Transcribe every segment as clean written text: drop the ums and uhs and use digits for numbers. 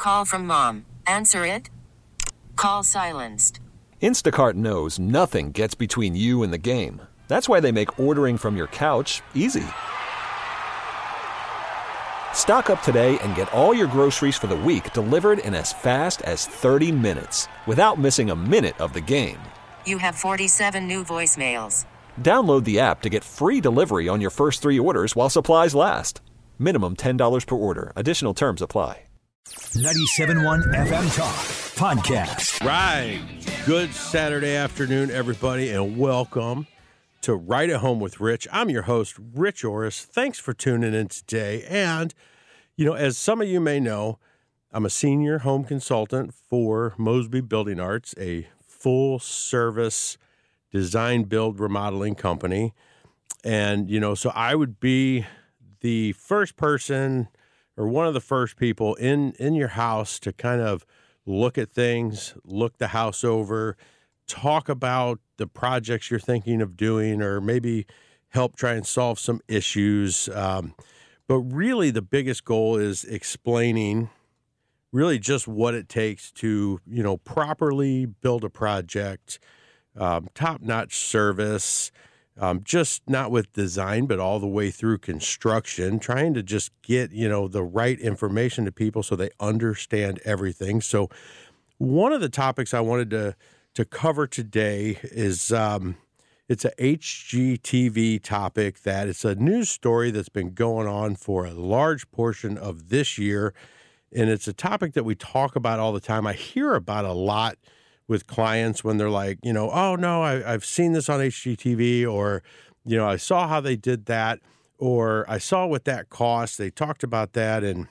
Call from mom. Answer it. Call silenced. Instacart knows nothing gets between you and the game. That's why they make ordering from your couch easy. Stock up today and get all your groceries for the week delivered in as fast as 30 minutes without missing a minute of the game. You have 47 new voicemails. Download the app to get free delivery on your first 3 orders while supplies last. Minimum $10 per order. Additional terms apply. 97.1 FM Talk Podcast. Right. Good Saturday afternoon, everybody, and welcome to Right at Home with Rich. I'm your host, Rich Orris. Thanks for tuning in today. And, as some of you may know, I'm a senior home consultant for Mosby Building Arts, a full-service design, build, remodeling company. And, so I would be the first person or one of the first people in your house to kind of look at things, look the house over, talk about the projects you're thinking of doing, or maybe help try and solve some issues. But really the biggest goal is explaining really just what it takes to, properly build a project, top-notch service, just not with design, but all the way through construction, trying to just get, the right information to people so they understand everything. So one of the topics I wanted to cover today is it's a HGTV topic that it's a news story that's been going on for a large portion of this year. And it's a topic that we talk about all the time. I hear about a lot with clients when they're like, oh, no, I've seen this on HGTV, or, I saw how they did that, or I saw what that cost. They talked about that. And,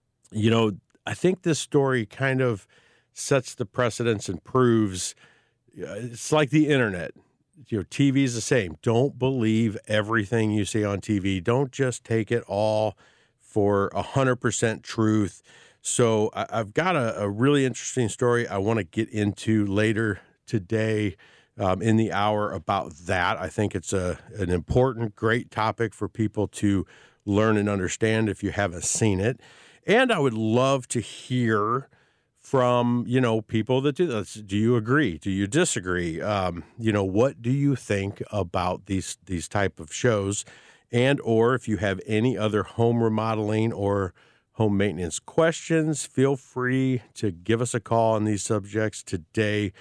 I think this story kind of sets the precedence and proves it's like the internet. TV is the same. Don't believe everything you see on TV. Don't just take it all for 100% truth. So I've got a really interesting story I want to get into later today in the hour about that. I think it's an important, great topic for people to learn and understand if you haven't seen it. And I would love to hear from, people that do this. Do you agree? Do you disagree? What do you think about these type of shows? And or if you have any other home remodeling or home maintenance questions, feel free to give us a call on these subjects today.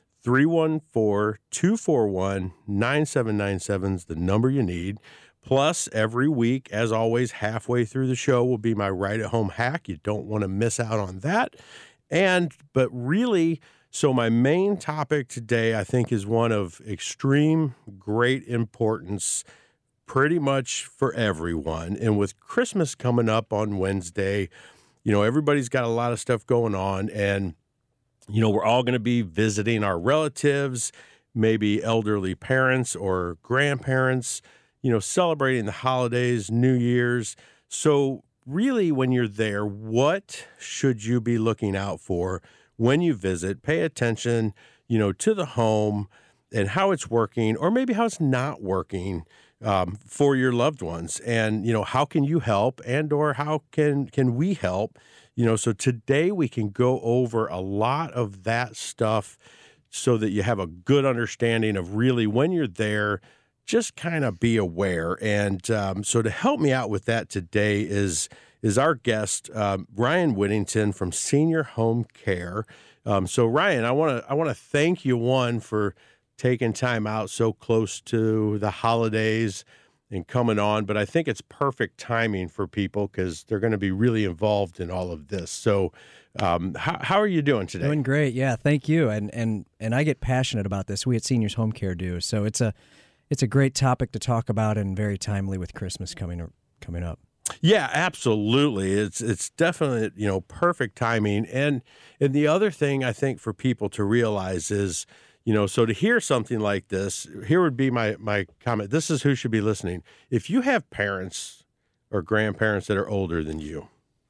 314-241-9797 is the number you need. Plus, every week, as always, halfway through the show will be my Right at Home hack. You don't want to miss out on that. But really, so my main topic today, I think, is one of extreme great importance pretty much for everyone. And with Christmas coming up on Wednesday, everybody's got a lot of stuff going on. And, we're all going to be visiting our relatives, maybe elderly parents or grandparents, celebrating the holidays, New Year's. So really, when you're there, what should you be looking out for when you visit? Pay attention, to the home and how it's working, or maybe how it's not working for your loved ones. And, how can you help, and or how can we help? So today we can go over a lot of that stuff so that you have a good understanding of really when you're there, just kind of be aware. And so to help me out with that today is our guest, Ryan Whittington from Senior Home Care. So Ryan, I want to thank you, one, for taking time out so close to the holidays and coming on, but I think it's perfect timing for people because they're going to be really involved in all of this. So how are you doing today? Doing great. Yeah, thank you. And I get passionate about this. We at Seniors Home Care do. So it's a great topic to talk about, and very timely with Christmas coming up. Yeah, absolutely. It's definitely, perfect timing. And the other thing I think for people to realize is, so to hear something like this, here would be my comment. This is who should be listening. If you have parents or grandparents that are older than you,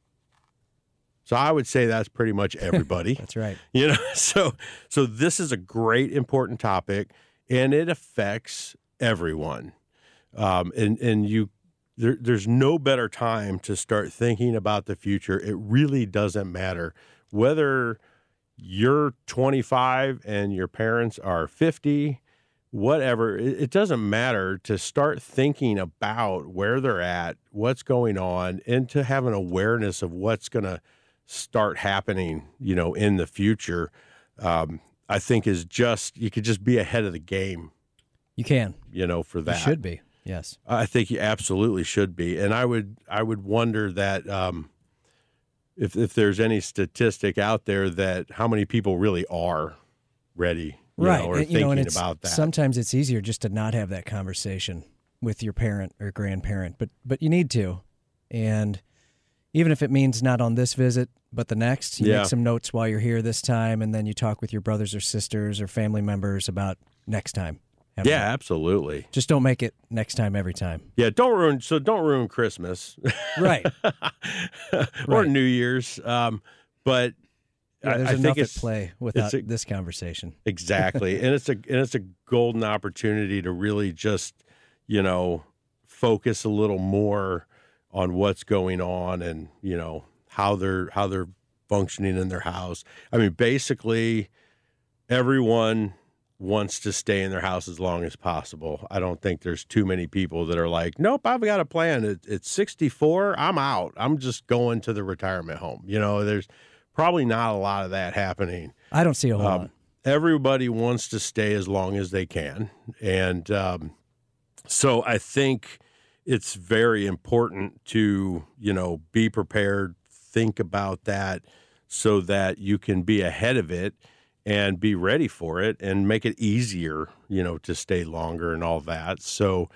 so I would say that's pretty much everybody. That's right. So this is a great, important topic, and it affects everyone. And you there's no better time to start thinking about the future. It really doesn't matter whether you're 25 and your parents are 50, whatever. It doesn't matter to start thinking about where they're at, what's going on, and to have an awareness of what's going to start happening, in the future. I think you could just be ahead of the game. You can, for that. You should be. Yes. I think you absolutely should be. And I would wonder that if there's any statistic out there that how many people really are ready, right. Or thinking about that. Sometimes it's easier just to not have that conversation with your parent or grandparent, but you need to. And even if it means not on this visit, but the next, you make some notes while you're here this time, and then you talk with your brothers or sisters or family members about next time. Yeah, absolutely. Just don't make it next time every time. Yeah, don't ruin Christmas. Right. Or New Year's. But there's I enough think at play without this conversation. Exactly. And it's a golden opportunity to really just, focus a little more on what's going on and, how they're functioning in their house. I mean, basically everyone wants to stay in their house as long as possible. I don't think there's too many people that are like, nope, I've got a plan. It's 64. I'm out. I'm just going to the retirement home. There's probably not a lot of that happening. I don't see a whole lot. Everybody wants to stay as long as they can. And so I think it's very important to, be prepared, think about that so that you can be ahead of it and be ready for it and make it easier, to stay longer and all that. So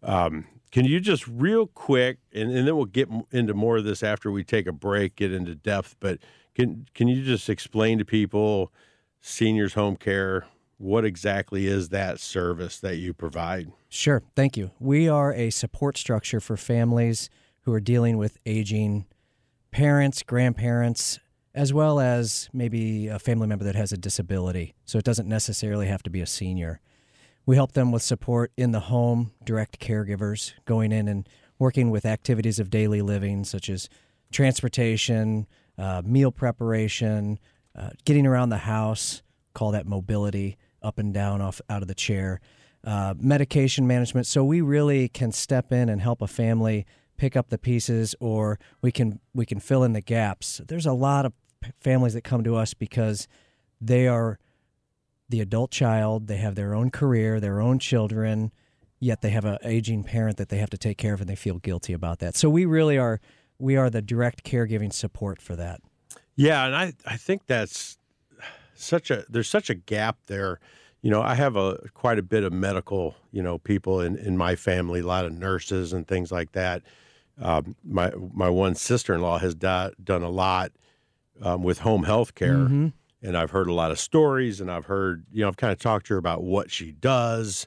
can you just real quick, and then we'll get into more of this after we take a break, get into depth, but can you just explain to people, Seniors Home Care, what exactly is that service that you provide? Sure. Thank you. We are a support structure for families who are dealing with aging parents, grandparents, as well as maybe a family member that has a disability. So it doesn't necessarily have to be a senior. We help them with support in the home, direct caregivers, going in and working with activities of daily living, such as transportation, meal preparation, getting around the house, call that mobility, up and down, out of the chair, medication management. So we really can step in and help a family pick up the pieces, or we can fill in the gaps. There's a lot of families that come to us because they are the adult child, they have their own career, their own children, yet they have an aging parent that they have to take care of, and they feel guilty about that. So we are the direct caregiving support for that. Yeah, and I think that's there's such a gap there. I have quite a bit of medical, people in my family, a lot of nurses and things like that. My one sister-in-law has done a lot with home health care. Mm-hmm. And I've heard a lot of stories, and I've heard, I've kind of talked to her about what she does.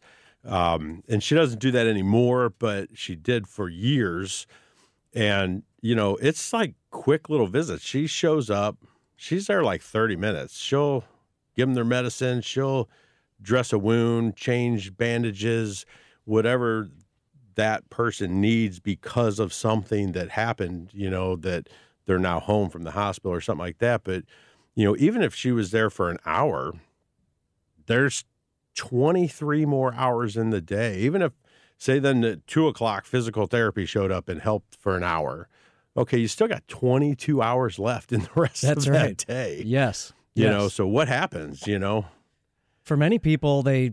And she doesn't do that anymore, but she did for years. And, it's like quick little visits. She shows up. She's there like 30 minutes. She'll give them their medicine. She'll dress a wound, change bandages, whatever that person needs because of something that happened, that they're now home from the hospital or something like that. But even if she was there for an hour, there's 23 more hours in the day. Even if, say, then at 2:00 physical therapy showed up and helped for an hour, okay, you still got 22 hours left in the rest of that day. Yes. So what happens, For many people, they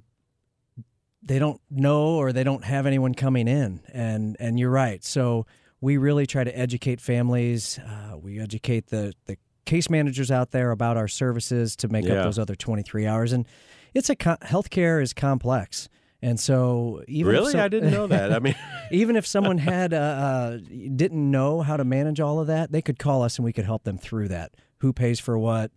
don't know, or they don't have anyone coming in, and you're right. So we really try to educate families. We educate the case managers out there about our services to make up those other 23 hours. And it's healthcare is complex. And so even I didn't know that. I mean, even if someone had didn't know how to manage all of that, they could call us and we could help them through that. Who pays for what?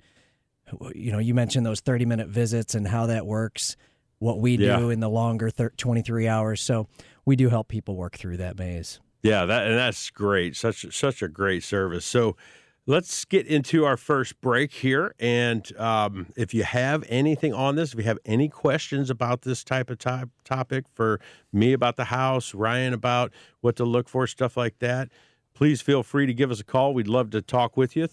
You mentioned those 30-minute visits and how that works, what we do in the longer 23 hours. So we do help people work through that maze. Yeah, that's great. Such a great service. So Let's get into our first break here. And if you have anything on this, if you have any questions about this type of topic for me about the house, Ryan about what to look for, stuff like that, please feel free to give us a call. We'd love to talk with you,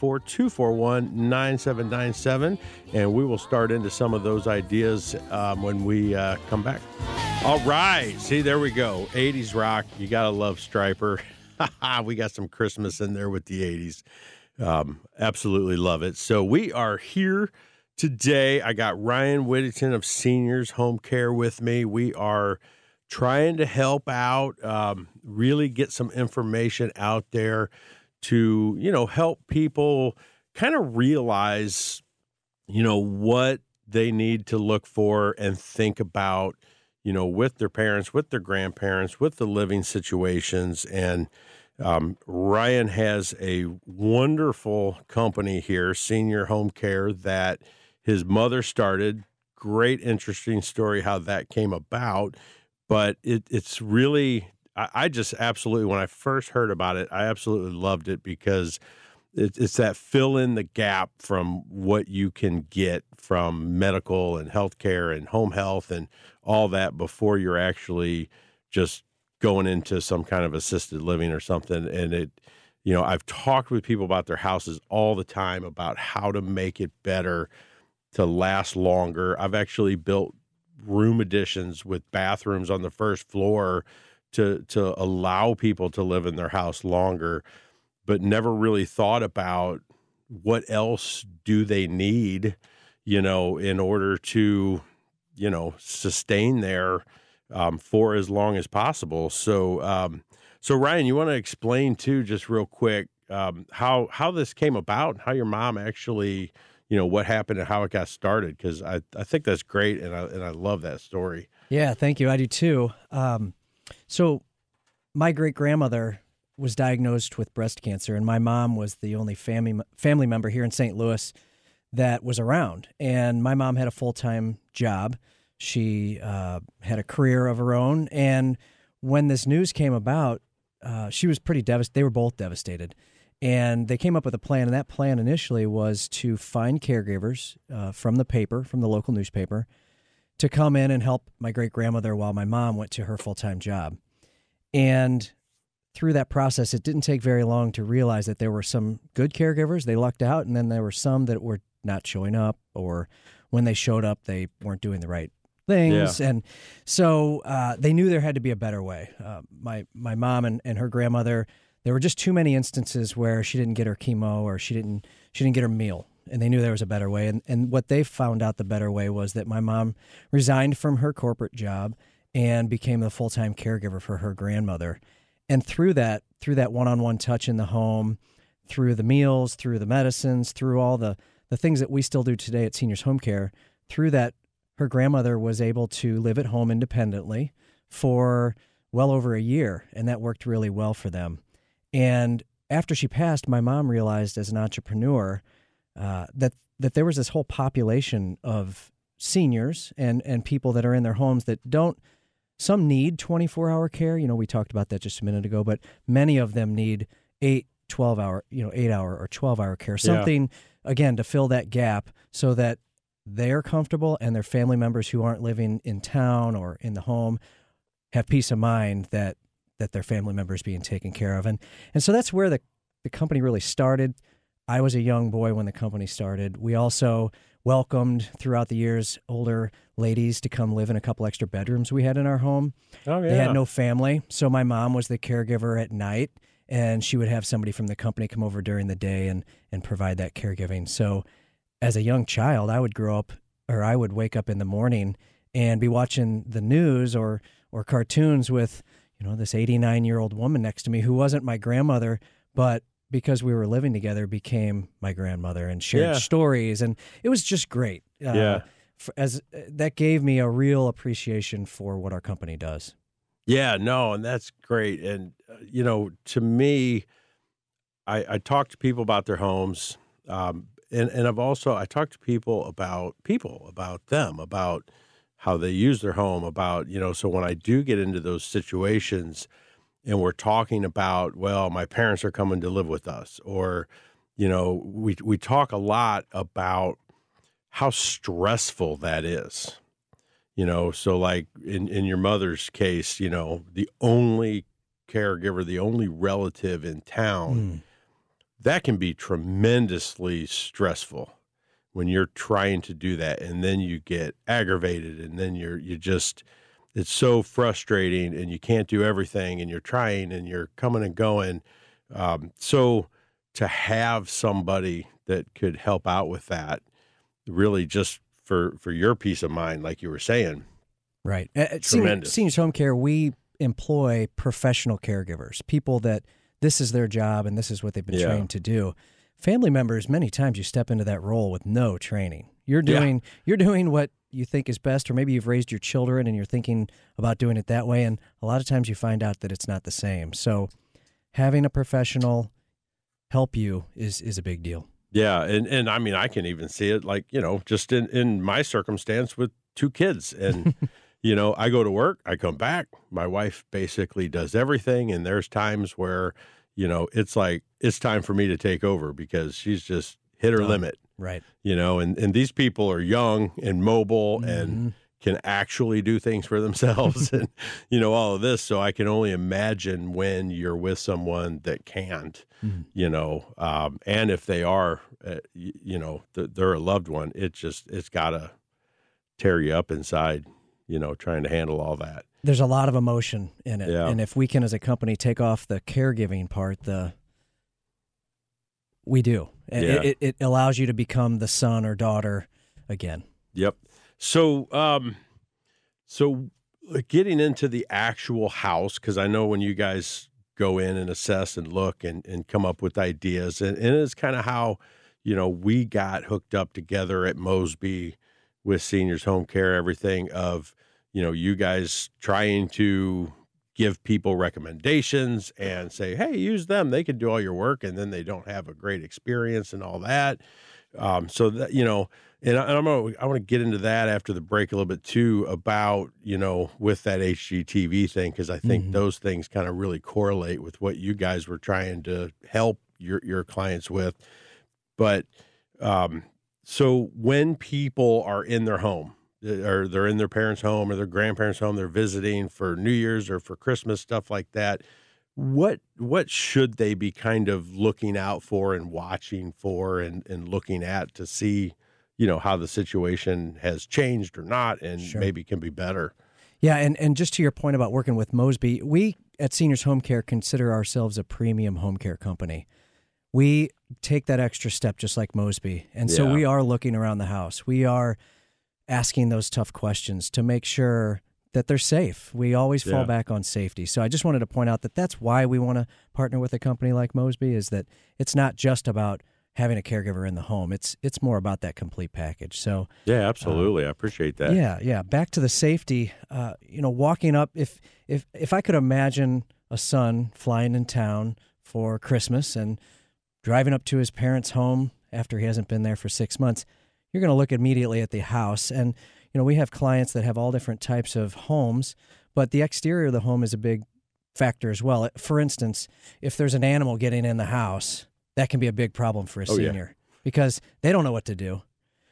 314-241-9797. And we will start into some of those ideas when we come back. All right. See, there we go. 80s rock. You got to love Stryper. We got some Christmas in there with the 80s. Absolutely love it. So we are here today. I got Ryan Whittington of Seniors Home Care with me. We are trying to help out, really get some information out there to, help people kind of realize, what they need to look for and think about, with their parents, with their grandparents, with the living situations. And Ryan has a wonderful company here, Senior Home Care, that his mother started. Great, interesting story how that came about. But it's really, I just absolutely, when I first heard about it, I absolutely loved it because it's that fill in the gap from what you can get from medical and healthcare and home health and all that before you're actually just going into some kind of assisted living or something. And I've talked with people about their houses all the time about how to make it better to last longer. I've actually built room additions with bathrooms on the first floor to allow people to live in their house longer, but never really thought about what else do they need, in order to, sustain there for as long as possible. So Ryan, you want to explain too, just real quick, how this came about, how your mom actually, what happened and how it got started? Because I think that's great, and I love that story. Yeah, thank you. I do too. So my great-grandmother was diagnosed with breast cancer, and my mom was the only family member here in St. Louis that was around. And my mom had a full-time job. She had a career of her own, and when this news came about, she was pretty devastated. They were both devastated. And they came up with a plan, and that plan initially was to find caregivers from the local newspaper, to come in and help my great-grandmother while my mom went to her full-time job. And through that process, it didn't take very long to realize that there were some good caregivers. They lucked out, and then there were some that were not showing up, or when they showed up, they weren't doing the right things. Yeah. And so they knew there had to be a better way. My mom and her grandmother, there were just too many instances where she didn't get her chemo or she didn't get her meal, and they knew there was a better way. And what they found out the better way was that my mom resigned from her corporate job and became the full-time caregiver for her grandmother. And through that one-on-one touch in the home, through the meals, through the medicines, through all the things that we still do today at Seniors Home Care, through that, her grandmother was able to live at home independently for well over a year, and that worked really well for them. And after she passed, my mom realized as an entrepreneur that there was this whole population of seniors and people that are in their homes that some need 24-hour care. We talked about that just a minute ago, but many of them need 8-hour or 12-hour care, something, again, to fill that gap so that they're comfortable and their family members who aren't living in town or in the home have peace of mind that their family member is being taken care of. And so that's where the company really started. I was a young boy when the company started. We also welcomed throughout the years older ladies to come live in a couple extra bedrooms we had in our home. Oh, yeah. They had no family, so my mom was the caregiver at night, and she would have somebody from the company come over during the day and provide that caregiving. So as a young child, I would wake up in the morning and be watching the news or cartoons with this 89-year-old woman next to me who wasn't my grandmother, but because we were living together, became my grandmother and shared stories. And it was just great. That gave me a real appreciation for what our company does. Yeah, no, and that's great. And, to me, I talk to people about their homes. And I talk to people about them, about how they use their home, about, so when I do get into those situations and we're talking about, well, my parents are coming to live with us, or, we talk a lot about how stressful that is. So like in your mother's case, the only caregiver, the only relative in town, that can be tremendously stressful when you're trying to do that. And then you get aggravated, and then it's so frustrating, and you can't do everything, and you're trying and you're coming and going. So to have somebody that could help out with that, really just for your peace of mind, like you were saying. Right. At Seniors Home Care, we employ professional caregivers, people that this is their job and this is what they've been trained to do. Family members, many times you step into that role with no training. You're doing what you think is best, or maybe you've raised your children and you're thinking about doing it that way, and a lot of times you find out that it's not the same. So having a professional help you is a big deal. Yeah, and I mean, I can even see it like, just in my circumstance with 2 kids. And, I go to work, I come back, my wife basically does everything. And there's times where, it's like, it's time for me to take over because she's just hit her limit. Right. And these people are young and mobile and can actually do things for themselves and, all of this. So I can only imagine when you're with someone that can't, and if they are, they're a loved one, it's got to tear you up inside, trying to handle all that. There's a lot of emotion in it. Yeah. And if we can, as a company, take off the caregiving part, we do. Yeah. It allows you to become the son or daughter again. Yep. So getting into the actual house, because I know when you guys go in and assess and look and come up with ideas, and it's kind of how, we got hooked up together at Mosby with Seniors Home Care, everything of, you guys trying to give people recommendations and say, hey, use them. They can do all your work, and then they don't have a great experience and all that. So that, and I want to get into that after the break a little bit too about, with that HGTV thing, because I think those things kind of really correlate with what you guys were trying to help your clients with. But so when people are in their home, or they're in their parents' home or their grandparents' home, they're visiting for New Year's or for Christmas, stuff like that, what should they be kind of looking out for and watching for and looking at to see, how the situation has changed or not, and maybe can be better? Yeah, and just to your point about working with Mosby, we at Seniors Home Care consider ourselves a premium home care company. We take that extra step just like Mosby, and so we are looking around the house. We are asking those tough questions to make sure that they're safe. We always fall back on safety. So I just wanted to point out that that's why we want to partner with a company like Mosby, is that it's not just about having a caregiver in the home. It's more about that complete package. So yeah, absolutely. I appreciate that. Yeah. Back to the safety, walking up, if I could imagine a son flying in town for Christmas and driving up to his parents' home after he hasn't been there for 6 months, you're going to look immediately at the house. And, we have clients that have all different types of homes, but the exterior of the home is a big factor as well. For instance, if there's an animal getting in the house, that can be a big problem for a senior because they don't know what to do.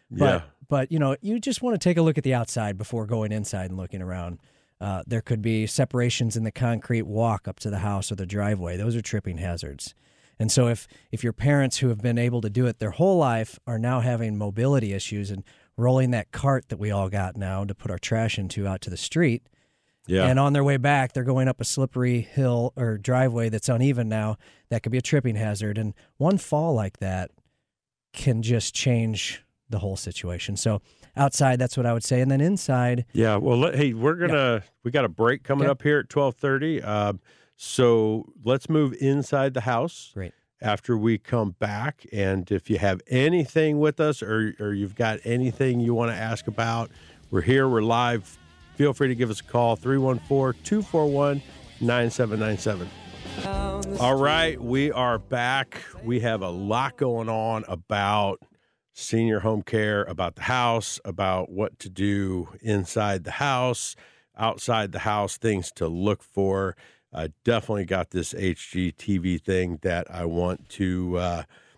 But you just want to take a look at the outside before going inside and looking around. There could be separations in the concrete walk up to the house or the driveway. Those are tripping hazards. And so if your parents who have been able to do it their whole life are now having mobility issues and rolling that cart that we all got now to put our trash into out to the street, and on their way back, they're going up a slippery hill or driveway that's uneven now, that could be a tripping hazard. And one fall like that can just change the whole situation. So outside, that's what I would say. And then inside. Yeah. Well, hey, we got a break coming up here at 12:30. So let's move inside the house. Great. After we come back. And if you have anything with us or you've got anything you want to ask about, we're here, we're live. Feel free to give us a call, 314-241-9797. All right, we are back. We have a lot going on about senior home care, about the house, about what to do inside the house, outside the house, things to look for. I definitely got this HGTV thing that I want to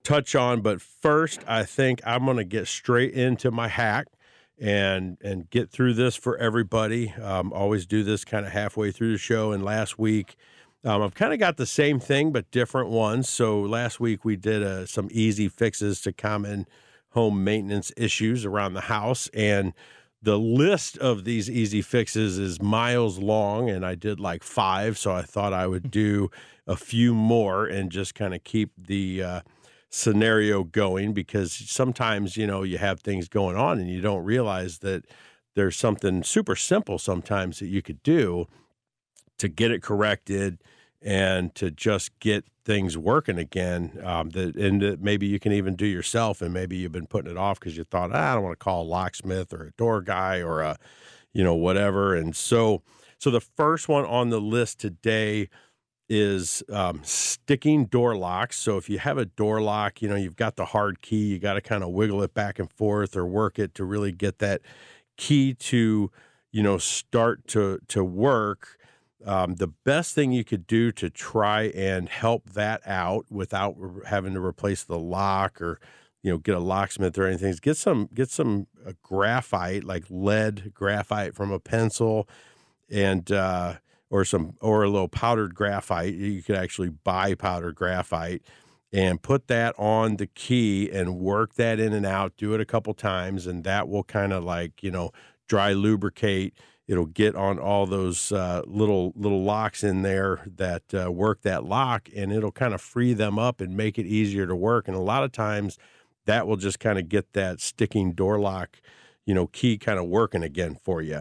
touch on. But first, I think I'm going to get straight into my hack and get through this for everybody. Always do this kind of halfway through the show. And last week, I've kind of got the same thing, but different ones. So last week we did some easy fixes to common home maintenance issues around the house. And the list of these easy fixes is miles long, and I did like 5. So I thought I would do a few more and just kind of keep the scenario going, because sometimes, you have things going on and you don't realize that there's something super simple sometimes that you could do to get it corrected and to just get things working again, that maybe you can even do yourself, and maybe you've been putting it off because you thought, I don't want to call a locksmith or a door guy or a, whatever. And so the first one on the list today is sticking door locks. So if you have a door lock, you've got the hard key, you got to kind of wiggle it back and forth or work it to really get that key to, start to work. The best thing you could do to try and help that out without having to replace the lock or, get a locksmith or anything is get some graphite, like lead graphite from a pencil, and or a little powdered graphite. You could actually buy powdered graphite and put that on the key and work that in and out. Do it a couple times, and that will kind of like, dry lubricate. It'll get on all those little locks in there that work that lock, and it'll kind of free them up and make it easier to work. And a lot of times that will just kind of get that sticking door lock, key kind of working again for you.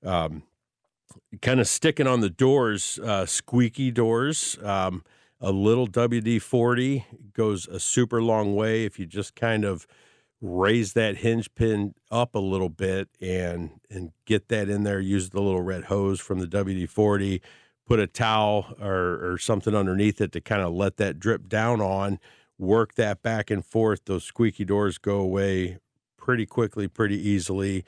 Kind of sticking on the doors, squeaky doors, a little WD-40 goes a super long way if you just kind of raise that hinge pin up a little bit and get that in there. Use the little red hose from the WD-40, put a towel or something underneath it to kind of let that drip down on, work that back and forth. Those squeaky doors go away pretty quickly, pretty easily.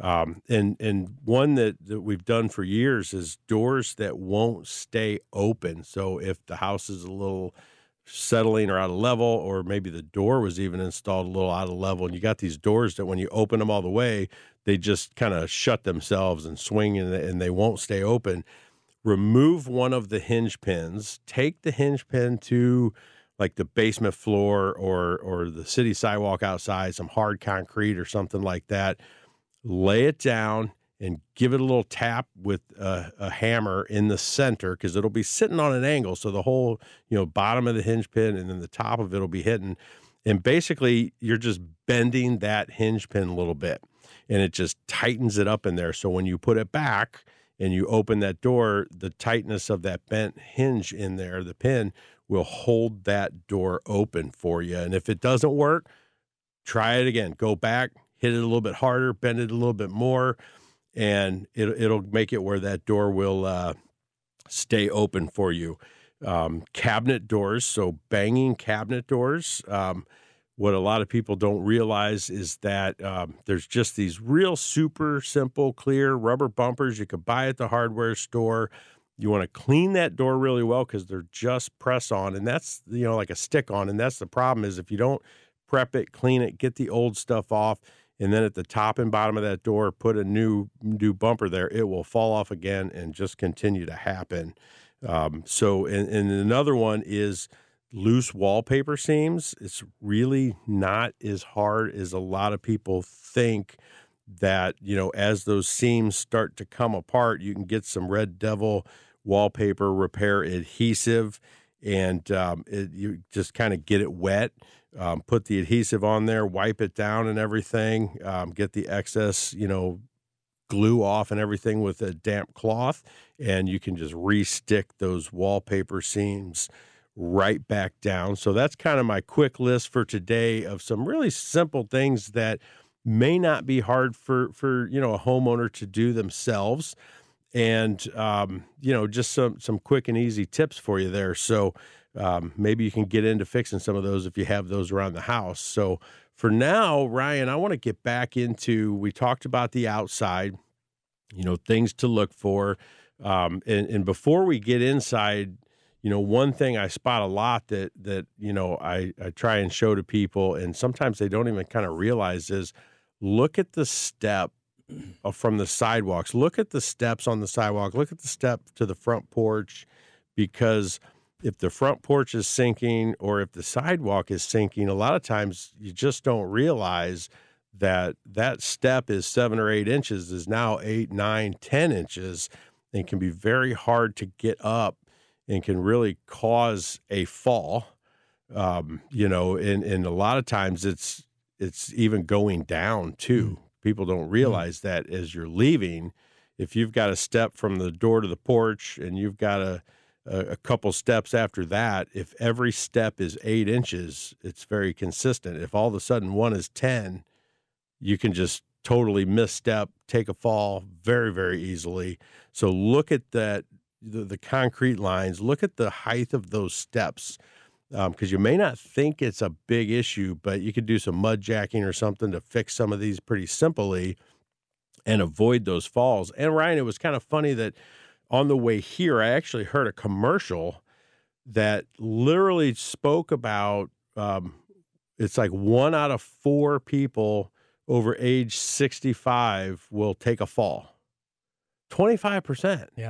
And one that we've done for years is doors that won't stay open. So if the house is a little settling or out of level, or maybe the door was even installed a little out of level, and you got these doors that when you open them all the way, they just kind of shut themselves and swing and they won't stay open. Remove one of the hinge pins, take the hinge pin to like the basement floor or the city sidewalk outside, some hard concrete or something like that. Lay it down and give it a little tap with a hammer in the center, because it'll be sitting on an angle. So the whole, bottom of the hinge pin and then the top of it will be hitting. And basically you're just bending that hinge pin a little bit, and it just tightens it up in there. So when you put it back and you open that door, the tightness of that bent hinge in there, the pin, will hold that door open for you. And if it doesn't work, try it again. Go back, hit it a little bit harder, bend it a little bit more, and it'll make it where that door will stay open for you. Cabinet doors, so banging cabinet doors. What a lot of people don't realize is that there's just these real super simple, clear rubber bumpers you could buy at the hardware store. You want to clean that door really well because they're just press on, and that's, like a stick on. And that's the problem, is if you don't prep it, clean it, get the old stuff off, and then at the top and bottom of that door, put a new bumper there, it will fall off again and just continue to happen. So another one is loose wallpaper seams. It's really not as hard as a lot of people think. That, as those seams start to come apart, you can get some Red Devil wallpaper repair adhesive, and you just kind of get it wet. Put the adhesive on there, wipe it down and everything, get the excess, glue off and everything with a damp cloth, and you can just re-stick those wallpaper seams right back down. So that's kind of my quick list for today of some really simple things that may not be hard for a homeowner to do themselves, and just some quick and easy tips for you there. So maybe you can get into fixing some of those if you have those around the house. So for now, Ryan, I want to get back into, we talked about the outside, things to look for, and before we get inside, one thing I spot a lot that I try and show to people, and sometimes they don't even kind of realize, is look at the step from the sidewalks. Look at the steps on the sidewalk. Look at the step to the front porch, because if the front porch is sinking or if the sidewalk is sinking, a lot of times you just don't realize that step is 7 or 8 inches is now 8, 9, 10 inches, and can be very hard to get up and can really cause a fall. And a lot of times it's even going down too. People don't realize that as you're leaving, if you've got a step from the door to the porch and you've got a couple steps after that, if every step is 8 inches, it's very consistent. If all of a sudden one is 10, you can just totally misstep, take a fall very, very easily. So look at that, the concrete lines, look at the height of those steps, because you may not think it's a big issue, but you could do some mud jacking or something to fix some of these pretty simply and avoid those falls. And Ryan, it was kind of funny that on the way here, I actually heard a commercial that literally spoke about, it's like 1 out of 4 people over age 65 will take a fall. 25%. Yeah.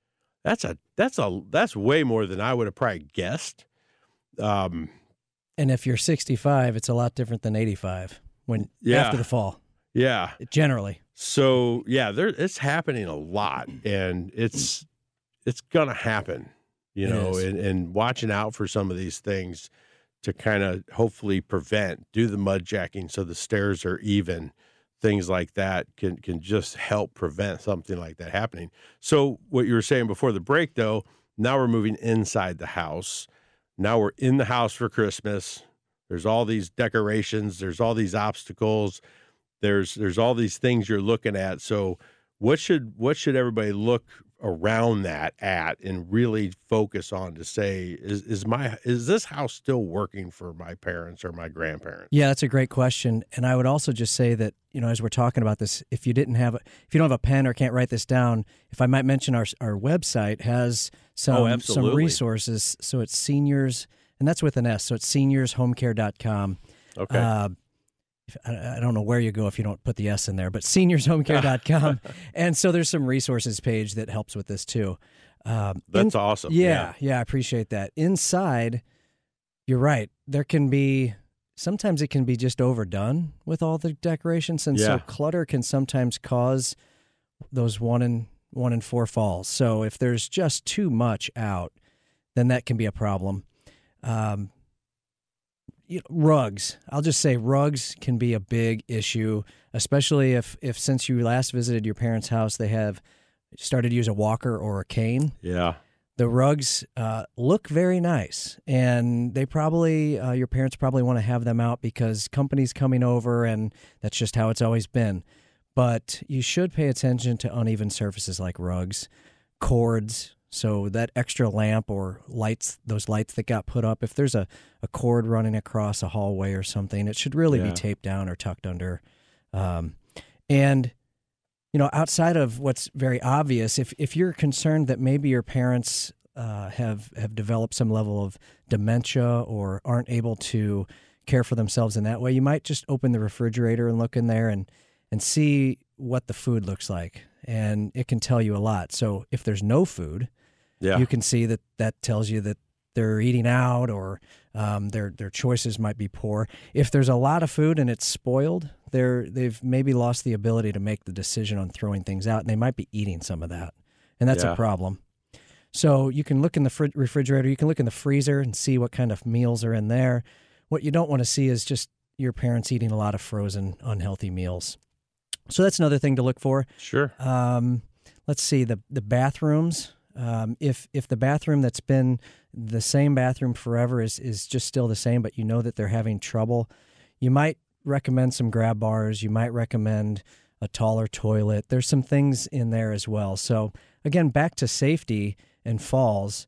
That's way more than I would have probably guessed. And if you're 65, it's a lot different than 85 after the fall. Yeah. Generally. So it's happening a lot, and it's going to happen, and watching out for some of these things to kind of hopefully do the mud jacking so the stairs are even, things like that can just help prevent something like that happening. So what you were saying before the break, though, now we're moving inside the house. Now we're in the house for Christmas. There's all these decorations. There's all these obstacles. There's all these things you're looking at. So what should everybody look around that at and really focus on to say, is this house still working for my parents or my grandparents? Yeah, that's a great question. And I would also just say that, as we're talking about this, if you don't have a pen or can't write this down, if I might mention our website has some resources. So it's seniors, and that's with an S. So it's seniorshomecare.com. Okay. I don't know where you go if you don't put the S in there, but seniorshomecare.com. And so there's some resources page that helps with this too. That's awesome. Yeah, I appreciate that. Inside, you're right. Sometimes it can be just overdone with all the decorations. And so clutter can sometimes cause those 1 in 4 falls. So if there's just too much out, then that can be a problem. Rugs. I'll just say rugs can be a big issue, especially if since you last visited your parents' house, they have started to use a walker or a cane. Yeah. The rugs look very nice, and they probably, your parents probably want to have them out because company's coming over, and that's just how it's always been. But you should pay attention to uneven surfaces like rugs, cords. So that extra lamp or lights, those lights that got put up, if there's a cord running across a hallway or something, it should really be taped down or tucked under. And, outside of what's very obvious, if you're concerned that maybe your parents have developed some level of dementia or aren't able to care for themselves in that way, you might just open the refrigerator and look in there and see what the food looks like. And it can tell you a lot. So if there's no food, you can see that tells you that they're eating out or their choices might be poor. If there's a lot of food and it's spoiled, they've maybe lost the ability to make the decision on throwing things out, and they might be eating some of that, and that's a problem. So you can look in the refrigerator, you can look in the freezer and see what kind of meals are in there. What you don't want to see is just your parents eating a lot of frozen, unhealthy meals. So that's another thing to look for. Sure. Let's see, the bathrooms. If the bathroom that's been the same bathroom forever is just still the same, but you know that they're having trouble, you might recommend some grab bars. You might recommend a taller toilet. There's some things in there as well. So again, back to safety and falls.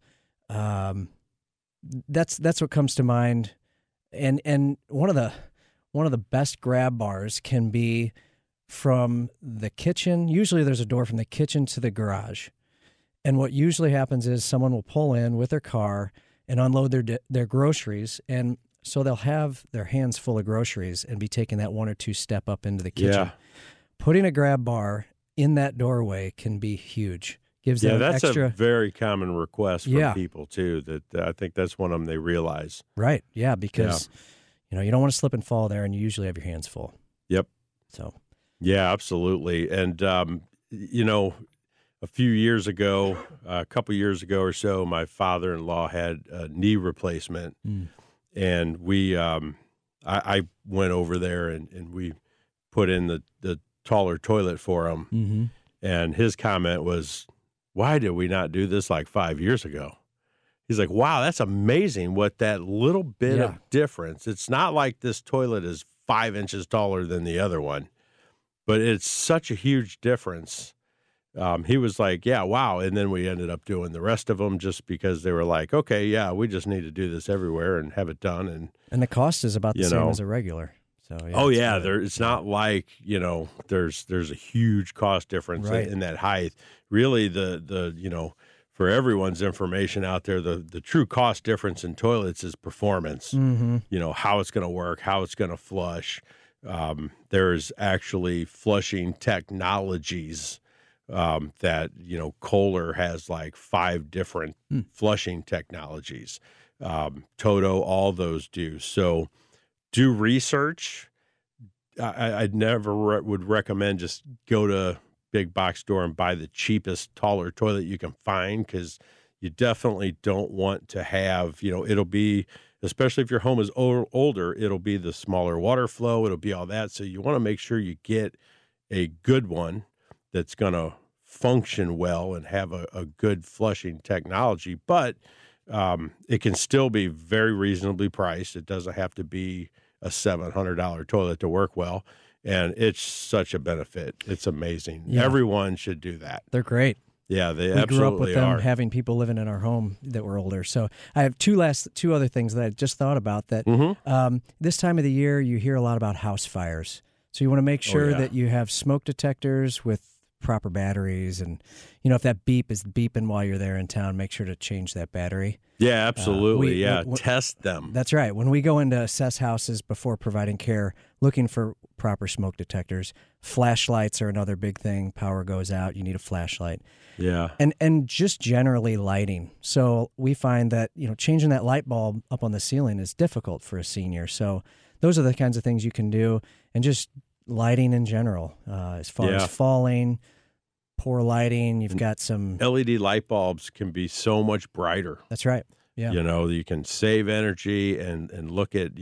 That's what comes to mind. And one of the best grab bars can be from the kitchen. Usually there's a door from the kitchen to the garage. And what usually happens is someone will pull in with their car and unload their groceries, and so they'll have their hands full of groceries and be taking that 1 or 2 step up into the kitchen. Yeah. Putting a grab bar in that doorway can be huge. Gives them that's extra. a very common request from people too. That I think that's one of them they realize. Right. Yeah, because you don't want to slip and fall there, and you usually have your hands full. Yep. So. Yeah, absolutely. And a few years ago, a couple years ago or so, my father-in-law had a knee replacement, and we, I went over there and we put in the taller toilet for him. Mm-hmm. And his comment was, "Why did we not do this like 5 years ago?" He's like, "Wow, that's amazing what that little bit of difference. It's not like this toilet is 5 inches taller than the other one, but it's such a huge difference." He was like, "Yeah, wow." And then we ended up doing the rest of them just because they were like, "Okay, yeah, we just need to do this everywhere and have it done." And the cost is about the same as a regular. So it's not like, there's a huge cost difference in that height. Really, the for everyone's information out there, the true cost difference in toilets is performance. Mm-hmm. How it's going to work, how it's going to flush. There's actually flushing technologies that, Kohler has like 5 different flushing technologies. Toto, all those do. So do research. I never would recommend just go to big box store and buy the cheapest, taller toilet you can find, because you definitely don't want to have, it'll be, especially if your home is older, it'll be the smaller water flow. It'll be all that. So you want to make sure you get a good one that's going to function well and have a good flushing technology, but it can still be very reasonably priced. It doesn't have to be a $700 toilet to work well, and it's such a benefit. It's amazing. Yeah. Everyone should do that. They're great. Yeah, they we absolutely grew up with them are. Having people living in our home that were older. So I have two other things that I just thought about that this time of the year you hear a lot about house fires. So you want to make sure that you have smoke detectors with proper batteries, and if that beep is beeping while you're there in town, make sure to change that battery. Yeah, absolutely. Test them. That's right. When we go in to assess houses before providing care, looking for proper smoke detectors. Flashlights are another big thing. Power goes out, you need a flashlight. Yeah. And just generally lighting. So we find that, changing that light bulb up on the ceiling is difficult for a senior. So those are the kinds of things you can do, and just lighting in general, as far as falling, poor lighting. You've got some LED light bulbs can be so much brighter. That's right. Yeah. You can save energy and look at,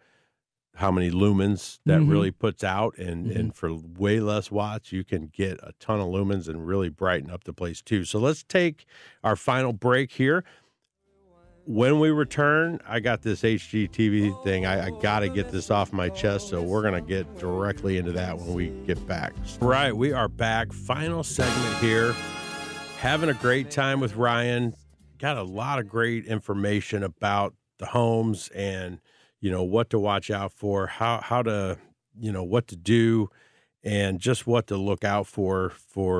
how many lumens that really puts out, and for way less watts, you can get a ton of lumens and really brighten up the place too. So let's take our final break here. When we return, I got this HGTV thing. I got to get this off my chest, so we're going to get directly into that when we get back. Right, we are back. Final segment here. Having a great time with Ryan. Got a lot of great information about the homes and, what to watch out for, how to, what to do, and just what to look out for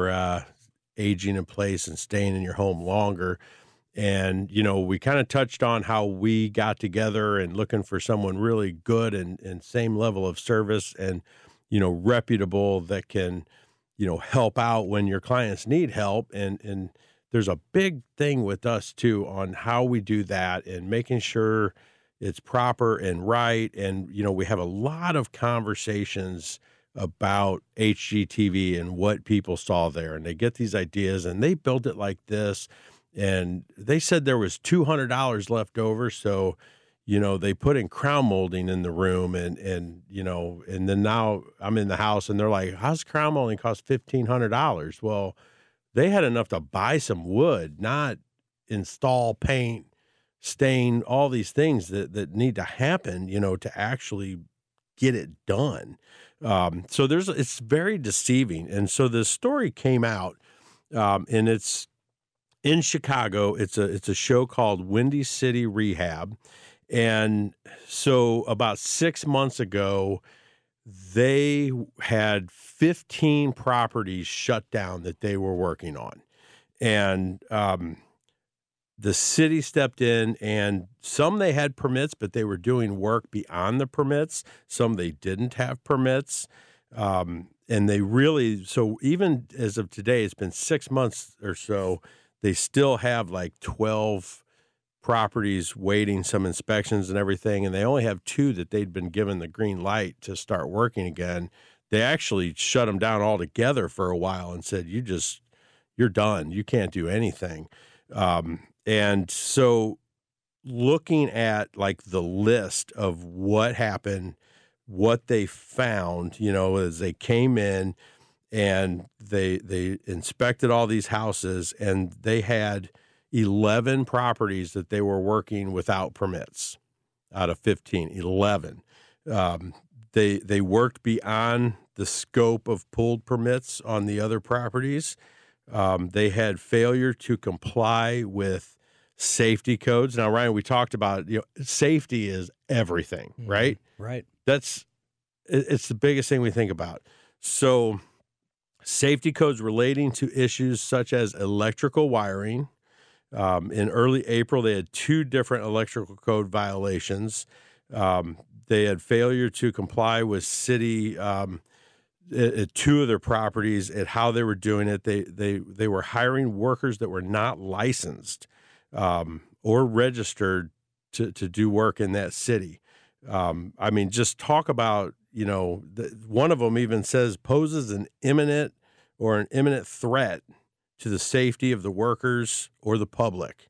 aging in place and staying in your home longer. And, we kind of touched on how we got together and looking for someone really good and same level of service and, reputable that can, help out when your clients need help. And there's a big thing with us too on how we do that and making sure it's proper and right. And, we have a lot of conversations about HGTV and what people saw there, and they get these ideas and they built it like this. And they said there was $200 left over. So, they put in crown molding in the room and then now I'm in the house and they're like, how's crown molding cost $1,500? Well, they had enough to buy some wood, not install paint, stain, all these things that need to happen, to actually get it done. So it's very deceiving. And so the story came out, and it's in Chicago. It's a show called Windy City Rehab. And so about 6 months ago, they had 15 properties shut down that they were working on. And the city stepped in, and some they had permits, but they were doing work beyond the permits. Some they didn't have permits. And they really, so even as of today, it's been 6 months or so, they still have like 12 properties waiting some inspections and everything. And they only have 2 that they'd been given the green light to start working again. They actually shut them down altogether for a while and said, you're done. You can't do anything. And so looking at like the list of what happened, what they found, as they came in and they inspected all these houses, and they had 11 properties that they were working without permits out of 15, 11. They worked beyond the scope of pulled permits on the other properties. They had failure to comply with safety codes. Now, Ryan, we talked about, safety is everything, right? Right. It's the biggest thing we think about. So safety codes relating to issues such as electrical wiring. In early April, they had 2 different electrical code violations. They had failure to comply with city at 2 of their properties at how they were doing it. They were hiring workers that were not licensed or registered to do work in that city. Just talk about, one of them even says poses an imminent threat to the safety of the workers or the public.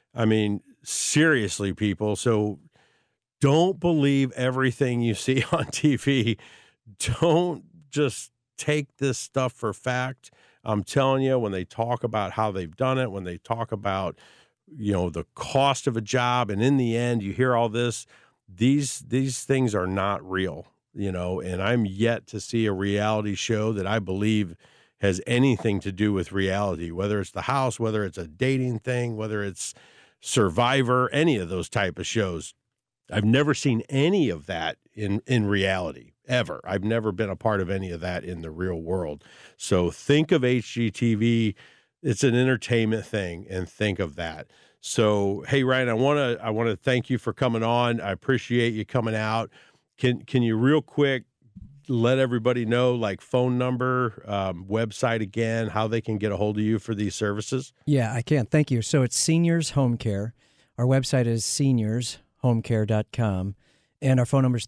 Seriously, people. So don't believe everything you see on TV. Don't just take this stuff for fact. I'm telling you, when they talk about how they've done it, when they talk about, the cost of a job, and in the end, you hear all this, these things are not real, and I'm yet to see a reality show that I believe has anything to do with reality, whether it's The House, whether it's a dating thing, whether it's Survivor, any of those type of shows. I've never seen any of that in reality, ever. I've never been a part of any of that in the real world. So think of HGTV. It's an entertainment thing, and think of that. So, hey, Ryan, I want to thank you for coming on. I appreciate you coming out. Can you real quick let everybody know, like, phone number, website again, how they can get a hold of you for these services? Yeah, I can. Thank you. So it's Seniors Home Care. Our website is seniorshomecare.com, and our phone number is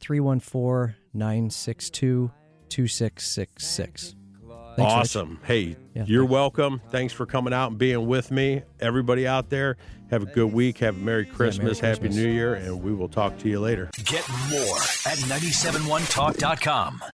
314-962-2666. Thanks, awesome. Rich. Hey, you're welcome. Thanks for coming out and being with me. Everybody out there, have a good week. Have a Merry Christmas. Merry Happy New Year, and we will talk to you later. Get more at 971talk.com.